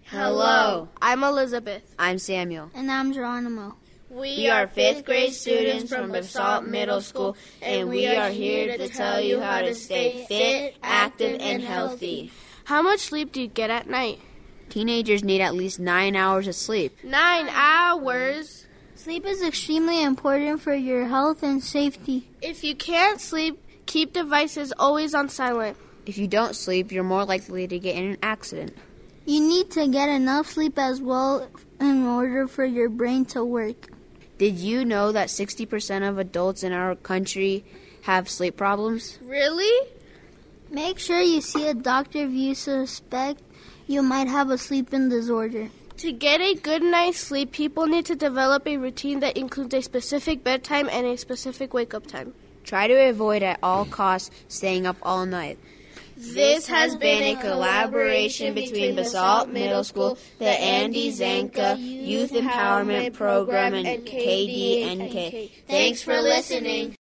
Hello. I'm Elizabeth. I'm Samuel. And I'm Geronimo. We are 5th grade students from Basalt Middle School, and we are here to tell you how to stay fit, active, and healthy. How much sleep do you get at night? Teenagers need at least 9 hours of sleep. 9 hours? Sleep is extremely important for your health and safety. If you can't sleep, keep devices always on silent. If you don't sleep, you're more likely to get in an accident. You need to get enough sleep as well in order for your brain to work. Did you know that 60% of adults in our country have sleep problems? Really? Make sure you see a doctor if you suspect you might have a sleeping disorder. To get a good night's sleep, people need to develop a routine that includes a specific bedtime and a specific wake-up time. Try to avoid at all costs staying up all night. This has been a collaboration between Basalt Middle School, the Andy Zanka Youth Empowerment Program, and KDNK. Thanks for listening.